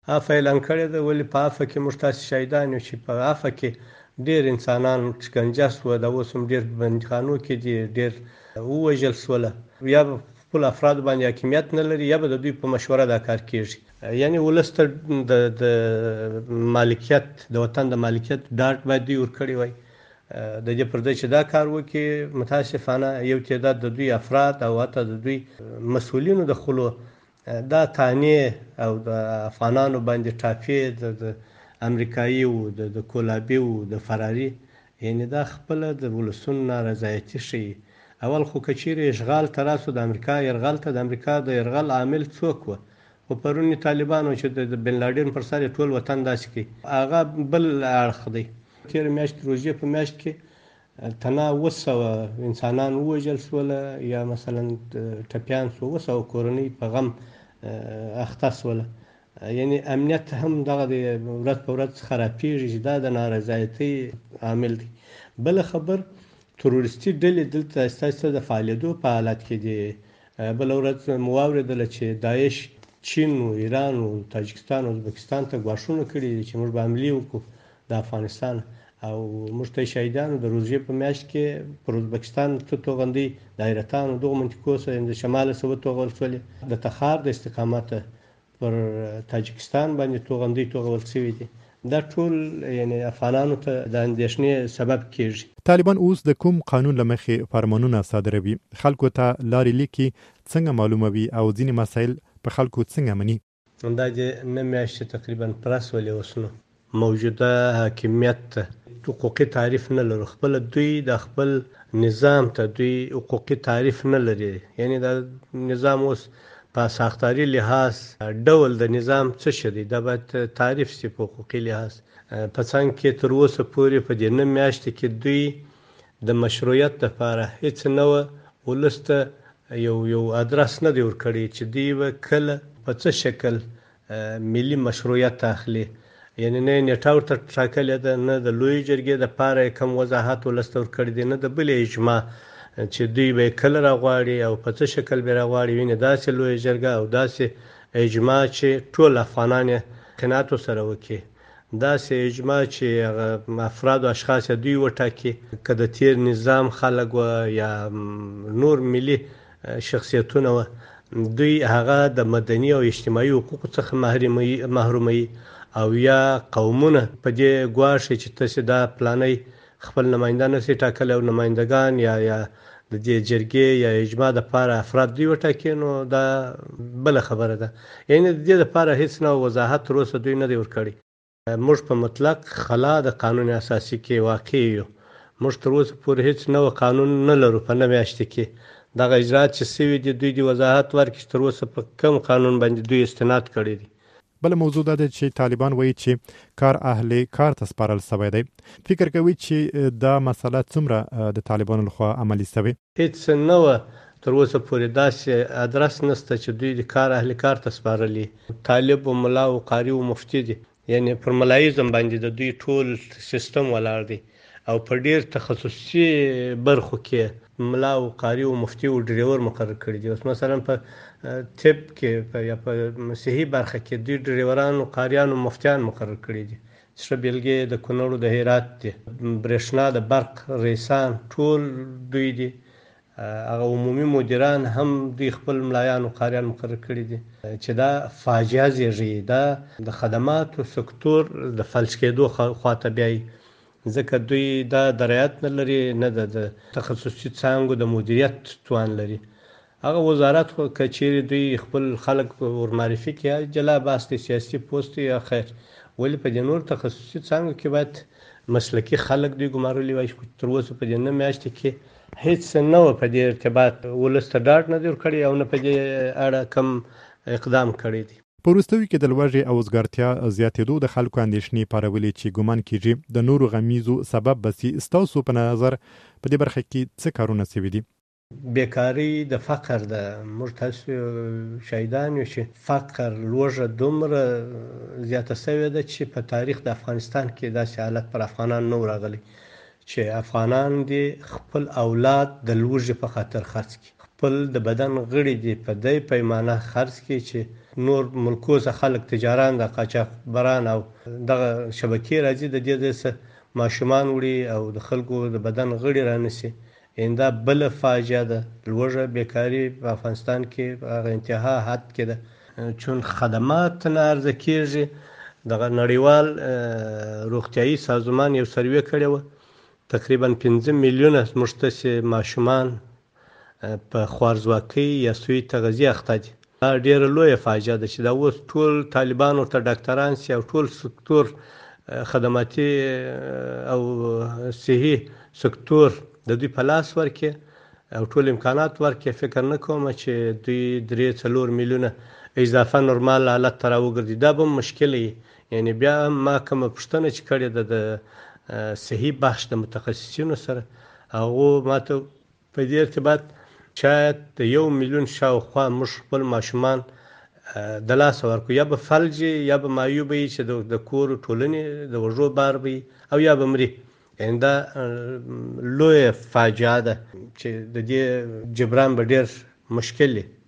عفو اعلان کړی ده. ولې په عفو کې موږ تاسې شهیدان یو چې په عفو کې ډېر انسانان شکنجه سوه، دا اوس هم ډېر په بندیخانو کې دي، ډېر ووژل سوله. یا به خپلو افرادو باندې حاکمیت نه لري، یا به د دوی په مشوره دا کار کېږي. یعنې ولس ته د مالکیت، د وطن د مالکیت ډاډ باید دوی ورکړی وای. د دې پر ځای چې دا کار وکړي، متاسفانه یو تعداد د دوی افراد او حتی د دوی مسؤلینو د خپلو دا طعنې او د افغانانو باندې ټاپې د امریکایي و، د کولابي و، د فراري، یعنې دا خپله د ولسونو نارضایتي ښیي. اول خو که چیرې اشغال ته راسو، د امریکا یرغل ته، د امریکا د یرغل عامل څوک و؟ خو پرون طالبانو چې د بن لادن پر سر ټول وطن داسې کوي، هغه بل اړخ دی. تېره میاشت روژې په میاشت کې تنها 700 انسانان ووژل سوله، یا مثلا ټپیان سوه، 700 کورنۍ په غم اخته سوله. یعنې امنیت هم دغه د ورځ په ورځ خرابېږي، چې دا د نارضایتۍ عامل دی. بله خبر، تروریستي ډلې دلته ستاسو د فعالېدو په حالت کې دي. بله ورځ مو واورېدله چې داعش چین و، ایران و، تاجکستان و ازبکستان ته ګواښونه کړي دي چې موږ به حملې وکړو د افغانستان. او موږ ته شهیدانو د روژې په میاشت کې پر ازبکستان څه توغندۍ د حیرتان دغو منطقو څخه د شماله څه وتوغول شولې، د تخار د استقامته پر تاجکستان باندې توغندۍ توغول شوي دي. دا ټول یعنې افغانانو ته د اندېښنې سبب کېږي. طالبان اوس د کوم قانون له مخې فرمانونه صادروي؟ خلکو ته لارې لیکي څنګه معلوموي او ځینې مسایل په خلکو څنګه مني؟ دا د نه میاشتې تقریبا پرس ولې اوس نو موجوده حاکمیت ته حقوقي تعریف نه لرو. خپل دوی د خپل نظام ته دوی حقوقي تعریف نه لري. یعنې دا نظام اوس په ساختاري لحاظ ډول د نظام څه شي دی، دا باید تعریف شي په حقوقي لحاظ. په څنګ کې تر اوسه پورې په دې نه میاشتې کې دوی د مشروعیت لپاره هیڅ نه وه ولس ته یو ادرس نه دی ورکړی چې دوی به کله په څه شکل ملي مشروعیت اخلي. یعنې نه یې نیټه ورته ټاکلې ده، نه د لویې جرګې دپاره یې کوم وضاحت ولس ته ورکړی دی، نه د بلې اجماع چې دوی به یې کله راغواړي او په څه شکل به یې راغواړي. وینې داسې لویه جرګه او داسې اجماع چې ټول افغانان یې قناعت ورسره وکړي، داسې اجماع چې افراد او اشخاص یې دوی وټاکي، که د تېر نظام خلک و یا نور ملي شخصیتونه و، دوی هغه د مدني او اجتماعي حقوقو څخه محروموي، او یا قومونه په دې ګواښي چې تاسې دا پلانۍ خپل نماینده نشي ټاکلی او نمایندګان یا د دې جرګې یا اجماع دپاره افراد دوی وټاکي، نو دا بله خبره ده. یعنې د دې دپاره هېڅ نه وضاحت تر اوسه دوی نه دی ورکړی. موږ په مطلق خلا د قانون اساسي کې واقع یو. موږ تر اوسه پورې هېڅ نوی قانون نه لرو. په نه میاشتې کې دغه اجرات چې سوي دي دوی د وضاحت ورکړي چې تر اوسه په کوم قانون باندې دوی استناد کړی دی. بل موضوع ده چې طالبان وایي چې کار اهل کار ته سپارل شوی دی. فکر کوي چې دا مسله څومره د طالبانو لخوا عملي شوې؟ هیڅ نه وه تر اوسه پورې داسې ادرس نشته چې دوی د کار اهل کار ته سپارلي. طالب و ملا و قاري و مفتي دي، یعنې پر ملایزم باندې د دوی ټول سیستم ولاړ دی، او په ډېر تخصصي برخو کې ملا و قاري و مفتي و ډریور مقرر کړي دي. اوس مثلا په طب کې یا په صحي برخه کې دوی ډریوران و قاریان و مفتیان مقرر کړي دي. ښه بیلګې د کونړ د هرات دي. برېښنا د برق ریسان ټول دوی دي. هغه عمومي مدیران هم دوی خپل ملایان و قاریان مقرر کړي دي، چې دا فاجعه زېږوي. دا د خدماتو سکتور د فلج کېدو خواته بیایي، ځکه دوی دا درایت نه لري، نه د تخصصي څانګو د مدیریت توان لري. هغه وزارت خو که چیرې دوی خپل خلک ورمعرفي کړي جلا بحث دی، سیاسي پوسټ یا خیر، ولې په دې نور تخصصي څانګو کې باید مسلکي خلک دوی ګمارلي وای. تر اوسه په دې نه میاشتې کې هیڅ نه وه په دې ارتباط ولس ته ډاډ نه دی ورکړی او نه په دې اړه کم اقدام کړی دی. په وروستیو کې د لوږې او وزګارتیا زیاتېدو د خلکو اندېښنې پارولې چې ګمان کېږي د نورو غمیزو سبب به شي. ستاسو په نظر په دې برخه کې څه کارونه شوي دي؟ بیکاري د فقر ده. موږ تاسو شهیدان یو چې فقر لوږه دومره زیاته شوې ده چې په تاریخ د افغانستان کې داسې حالت پر افغانان نه راغلی چې افغانان دې خپل اولاد د لوږې په خاطر خرڅ کړي، خپل د بدن غړي دې په دې پیمانه خرڅ کړي چې نور ملکو څخه خلک تجاران د قاچاقبران او دغه شبکې راځي د دې څخه ماشومان وړي او د خلکو د بدن غړي رانسي. دا بل فاجعه ده. لوږه بیکاري په افغانستان کې هغه انتها حد کې ده. چون خدمات نه عرضه کیږي. دغه نړیوال روغتیايي سازمان یو سروې کړې وه، تقریبا 5 میلیونه زموږ داسې ماشومان په خوارځواکۍ یا سوی تغذیې اخته دي. دا ډېره لویه فاجعه ده چې دا اوس ټول طالبان ورته ډاکټران سي او ټول سکتور خدماتي او صحي سکتور د دوی په لاس ورکړي او ټول امکانات ورکړي. فکر نه کوم چې دوی 3-4 میلیونه اضافه نورمال حالت ته راوګرځي. دا به مشکل وي. یعنې بیا ما کومه پوښتنه چې کړې ده د صحي بخش د متخصصینو سره، هغو ما ته په دې ارتباط شاید د 1 میلیون شاوخوا موږ خپل ماشومان د لاسه ورکړو، یا به فلج یا به معیوب وي چې د کور ټولنې د وږو بار وي او یا به مري. یعنې دا لویه فاجعه ده چې د دې جبران به ډېر مشکل وي.